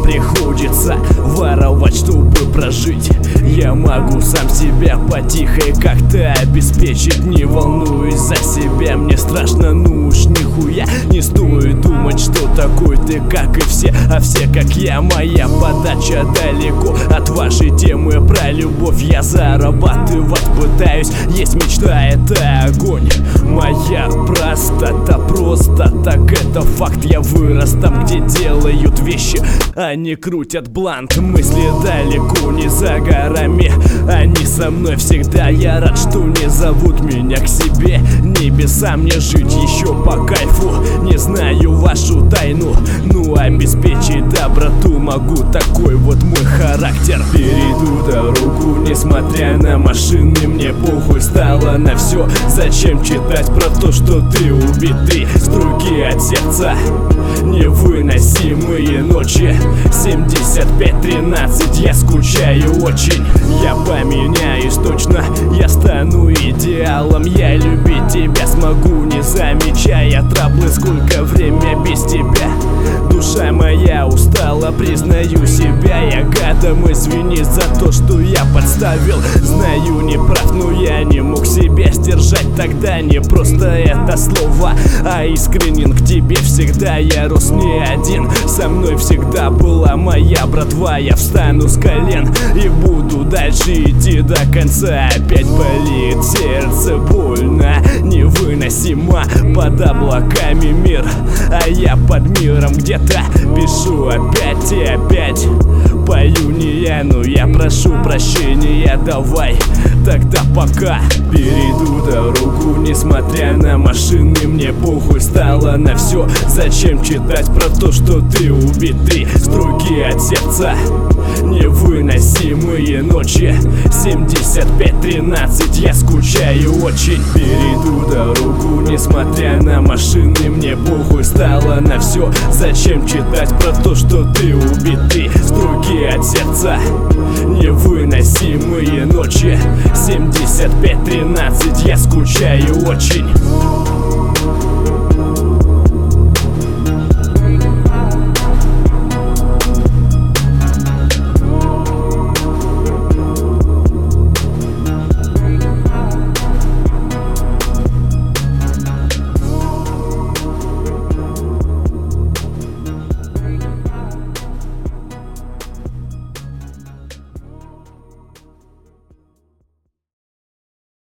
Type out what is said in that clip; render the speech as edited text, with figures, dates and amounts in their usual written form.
приходится воровать, чтобы прожить. Я могу сам себя потихо как-то обеспечить. Не волнуюсь за себя, мне страшно, ну уж нихуя не стоит думать, что такой ты, как и все, а все как я. Моя подача далеко от вашей темы про любовь. Я зарабатывать пытаюсь, есть мечта, это огонь. Моя простота, просто так, это факт. Я вырос там, где делают вещи, они крутят блант. Мысли далеко не за горами, они со мной всегда. Я рад, что не зовут меня к себе. Небеса мне жить еще по кайфу. Не знаю вашу тайну, ну обеспечить доброту могу. Такой вот мой характер. Перейду дорогу, несмотря на машины. Мне похуй стало на все. Зачем читать про то, что ты убитый? Струки от сердца, невыносимые ночи. 75-13, я скучаю очень. Я поменяюсь точно, я стану идеалом. Я любить тебя смогу, не замечая траблы. Сколько время без тебя, душа моя устала, признаю себя я гадом. Извини за то, что я подставил. Знаю, не прав, но я не мог себя сдержать тогда. Не просто это слово, а искренен к тебе всегда. Я рос не один, со мной всегда была моя братва. Я встану с колен и буду дальше идти до конца. Опять болит сердце, больно, невыносимо. Под облаками мир, а я под миром где-то пишу опять и опять. Пою не я, но я прошу прощения, давай тогда пока. Перейду дорогу, несмотря на машины. Мне похуй стало на все. Зачем читать про то, что ты убитый? Струки от сердца, невыносимые ночи. 75-13, я скучаю очень. Перейду дорогу, несмотря на машины. Мне похуй стало на все. Зачем читать про то, что ты убитый? Струки от сердца, невыносимые ночи. 75-13, я скучаю очень.